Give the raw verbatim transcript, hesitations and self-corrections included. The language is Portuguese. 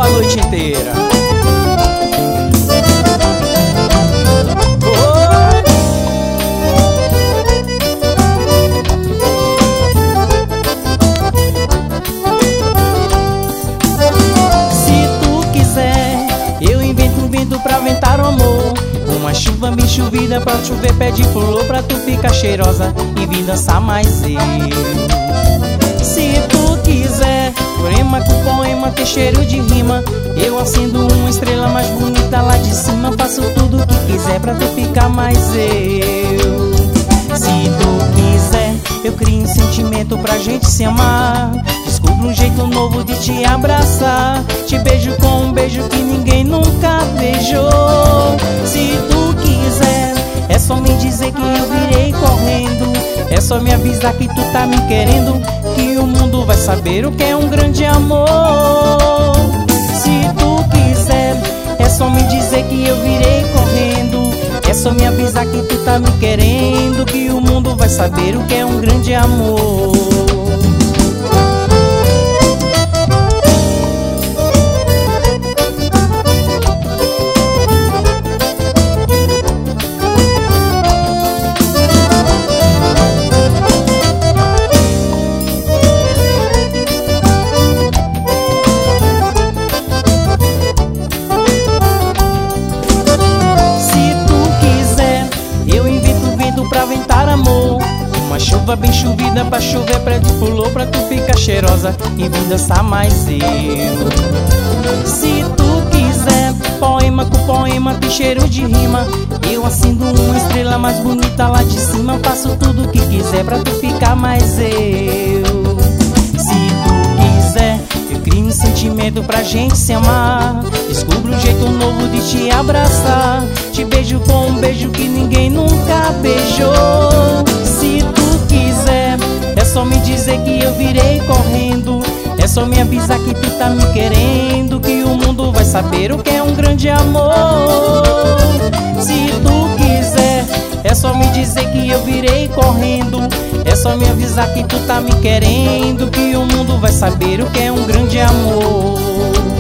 noite inteira. Pra ventar o amor, uma chuva bem chovida pra chover pé de flor, pra tu ficar cheirosa e vir dançar mais eu. Se tu quiser, poema com poema ter cheiro de rima, eu acendo uma estrela mais bonita lá de cima, faço tudo o que quiser pra tu ficar mais eu. Se tu quiser, eu crio um sentimento pra gente se amar, descubro um jeito novo de te abraçar, te beijo com um beijo que ninguém nunca beijou. Se tu quiser, é só me dizer que eu virei correndo, é só me avisar que tu tá me querendo, que o mundo vai saber o que é um grande amor. Se tu quiser, é só me dizer que eu virei correndo, é só me avisar que tu tá me querendo, que o mundo vai saber o que é um grande amor. Pra ventar amor, uma chuva bem chovida pra chover pé de flor, pra tu ficar cheirosa e vir dançar mais eu. Se tu quiser, poema com poema tem cheiro de rima, eu acendo uma estrela mais bonita lá de cima, faço tudo o que quiser pra tu ficar mais eu. Se tu quiser, eu crio um sentimento pra gente se amar, descubro um jeito novo de te abraçar, te beijo com um beijo que ninguém nunca beijou. Se tu quiser, é só me dizer que eu virei correndo, é só me avisar que tu tá me querendo, que o mundo vai saber o que é um grande amor. Se tu quiser, é só me dizer que eu virei correndo, é só me avisar que tu tá me querendo, que o mundo vai saber o que é um grande amor.